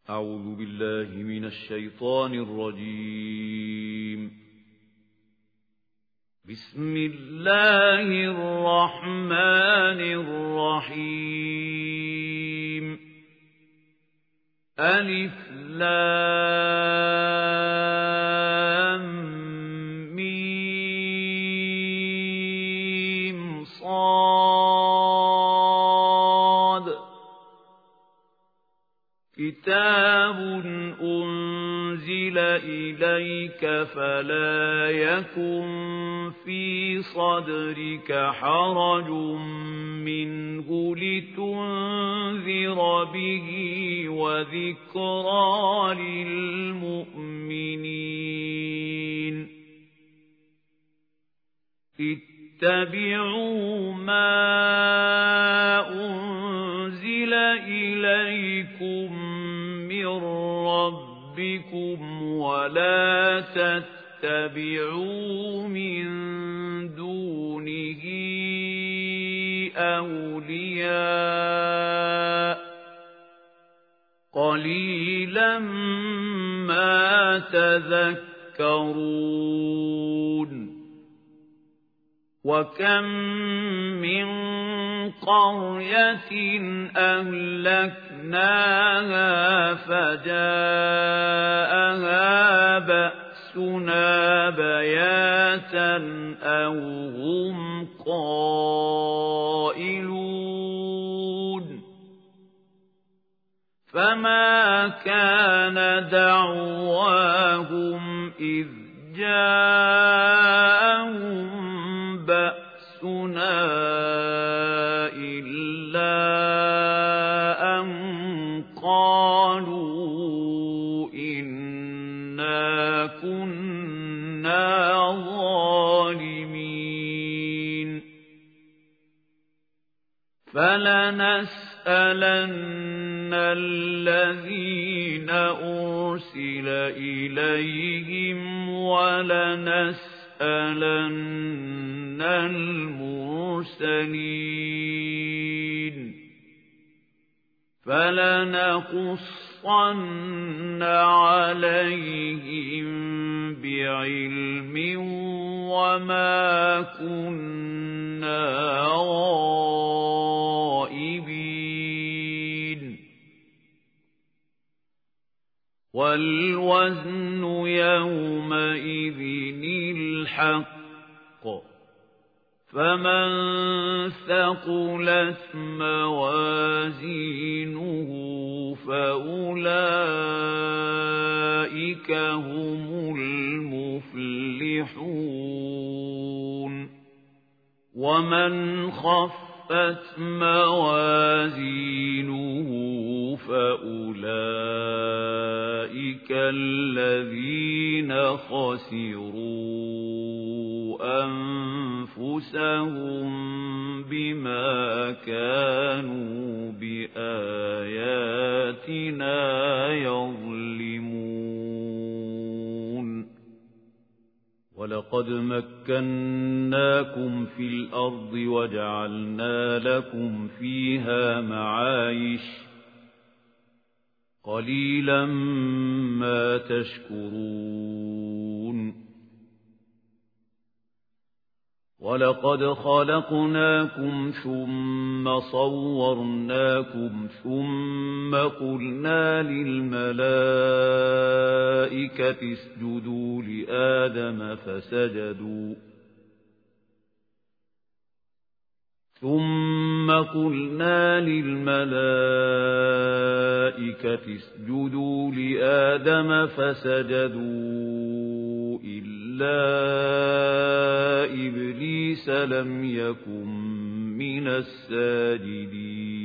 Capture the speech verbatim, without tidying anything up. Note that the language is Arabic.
أعوذ بالله من الشيطان الرجيم. بسم الله الرحمن الرحيم. ألف لام ميم صاد. كتاب أنزل إليك فلا يكن في صدرك حرج منه لتنذر به وذكرى للمؤمنين. اتبعوا ما أنزل إليكم من ربكم ولا تتبعوا من دونه أولياء قليلا ما تذكرون. وكم من قرية أهلكناها فجاءها بأسنا بياتا أو هم قائلون. فما كان دعواهم إذ جاءهم بأسنا إلا أن قالوا إنا كنا ظالمين. فلنسألن الذين أرسل إليهم ولنسألن المرسلين. فلنقصن عليهم بعلم وما كنا غائبين. والوزن يومئذ الحق. فمن ثقلت موازينه فأولئك هم المفلحون. ومن خفت موازينه فأولئك الذين خسروا أنفسهم بما كانوا بآياتنا يظلمون. ولقد مكناكم في الأرض وجعلنا لكم فيها معايش قليلا ما تشكرون. ولقد خلقناكم ثم صورناكم ثم قلنا للملائكة اسجدوا لآدم فسجدوا ثم قلنا للملائكة اسجدوا لآدم فسجدوا إلا إبليس لم يكن من الساجدين.